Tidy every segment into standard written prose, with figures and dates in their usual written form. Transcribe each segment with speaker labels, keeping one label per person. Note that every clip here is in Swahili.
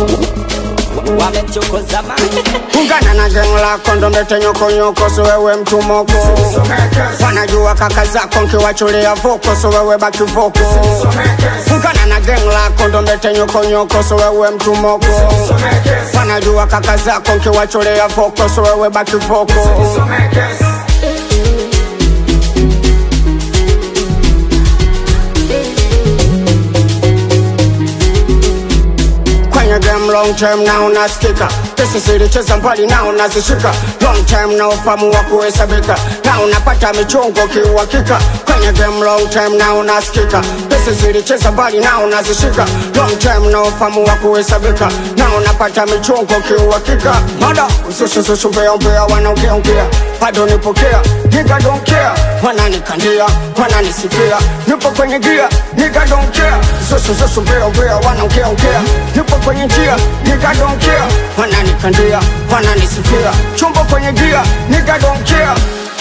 Speaker 1: wamechokoza mani.
Speaker 2: Ungana na gang lako ndo mlete nyoko nyoko, so wewe mtu moko. Wanajua kaka zako nkiwachulia voko, so wewe baki voko. Ungana na gang lako ndo mlete nyoko nyoko, so wewe mtu moko. Wanajua kaka zako nkiwachulia voko, so wewe baki voko. Game long time now unasikika, pesa zilicheza mbali na unazishika. Long time na ufamu wa kuhesabika, na unapata michongo kiuhakika. Kwenye game long time na unasikika, pesa zilicheza mbali na unazishika. Long time na ufamu wa kuhesabika, na unapata michongo kiuhakika. Mada usushusushu mbea mbea wanaongea ongea, bado nipokea, nigga don't care. Wananikandia, wananisifia, nipo kwenye gia, nigga don't care. Usushusushu mbea mbea wanaongea ongea, nipo kwenye njia, nigga don't care. Wananikandia, wananisifia, chumbo kwenye gia, nigga don't care.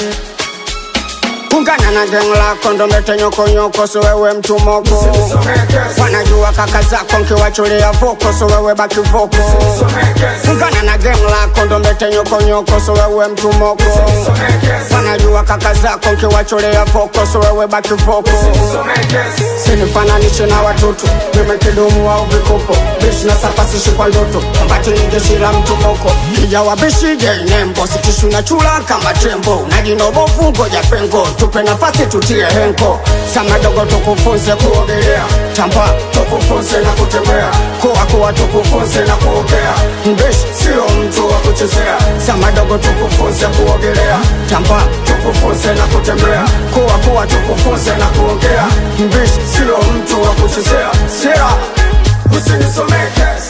Speaker 2: Ungana na gang lako ndo mlete nyoko nyoko, so wewe mtu moko. Wanajua kaka zako nkiwachulia voko, so wewe baki voko. Ungana na gang lako ndo mlete nyoko nyoko, so wewe mtu moko. Wanajua kaka zako nkiwachulia voko, so wewe baki voko. Sinifananishe na watoto, mimi kidumu au vikopo. Bishi na sapasishi kwa ndoto, mbati ningeshi la mtu moko. Kija wabishi jay nembo, sitishu na chula kama tembo. Najinobofu ngoja pengo, tupe nafasi tutie henko. Sama dogo tukufunze kuogelea, tamba tukufunze na kutembea. Kuwa tukufunze na kuogea, mbishi sio mtu wa kuchezea. Sama dogo tukufunze kuogelea, tamba tukufunze na kutembea. Kuwa tukufunze na kuogea, mbishi sio mtu wa kuchezea. Sera usinisomekes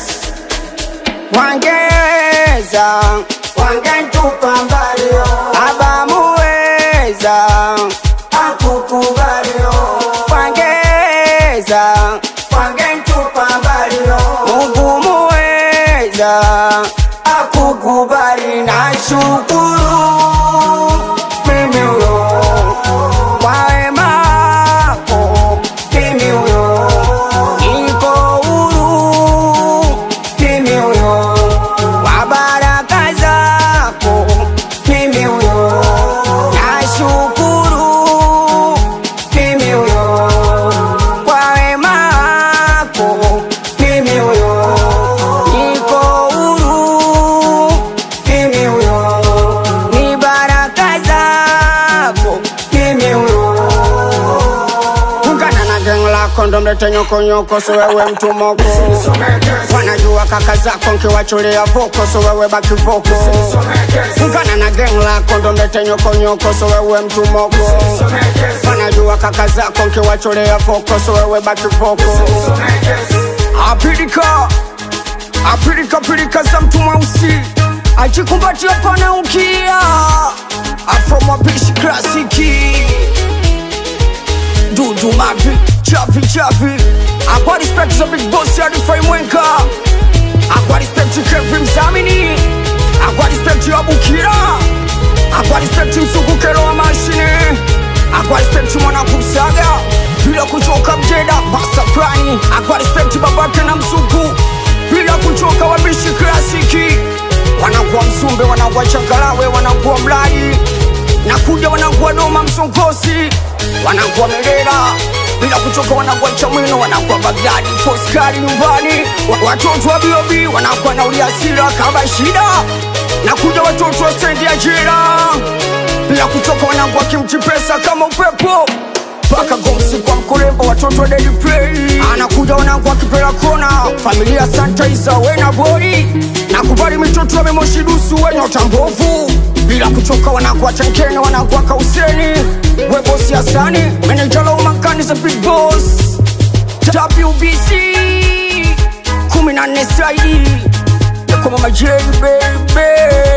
Speaker 2: wangeza, wangentupa mbalio. Abamuweza akukubalio, wangeza, wangentupa mbalio. Mungu muweza akukubali, na shukuru mimi uyo kwa wema wako. Mimi uyo niko huru, mimi uyo kwa baraka zako. Mimi uyo nashukuru, mimi uyo kwa wema wako. Mimi uyo niko huru, mimi uyo ni baraka zako. Mimi uyo ungana na gang lako ndo mlete nyoko nyoko, so wewe mtu moko. Wanajua kaka zako nkiwachulia voko, so wewe baki voko. Ungana na gang lako ndo mlete nyoko nyoko, so wewe mtu moko. Wanajua kaka zako nkiwachulia voko, so wewe baki voko. Apilika, apilika pilika za mtu mweusi, ajikumbatia pana ukia. Afro mapishi klasiki, Dudu Mavi, Chavi Chavi. Aqua respect za big boss ya Rifai Mwenka. Aqua respect Kevin Mzamini. Aqua respect ya Bukira. Aqua respect Msuku Kero wa mashine. Aqua respect mwana kumsaga, bila kuchoka mjeda basa prani. Aqua respect babake na Msuku, bila kuchoka wabishi klasiki. Wanakuwa Msumbe, wanakuwa Changalawe, wanakuwa Mlai. Nakuja wanakuwa Doma Msongosi, wanakuwa Merera, bila kuchoka wanakuwa Chamwino, wanakuwa Bagdadi, Foskari nyumbani. Watoto wa B.O.B wanakuwa na uliasira kama shida. Nakuja watoto wa stendi ya jira, bila kuchoka wanakuwa Kimchi Pesa kama upepo. Paka Gomsi kwa Mkurembo, watoto wa Daily Play. Anakuja wanakuwa Kipela Kona, familia Santa Isa wena bori. Nakubali mitoto wa Memoshi Dusu wenye utambovu, bila kuchoka wanakuwa Chankene, wanakuwa Kauseni. Webosi Asani, Menejala Umakani za Big Boss. WBC 14 Saidi, Yako Mama J baby.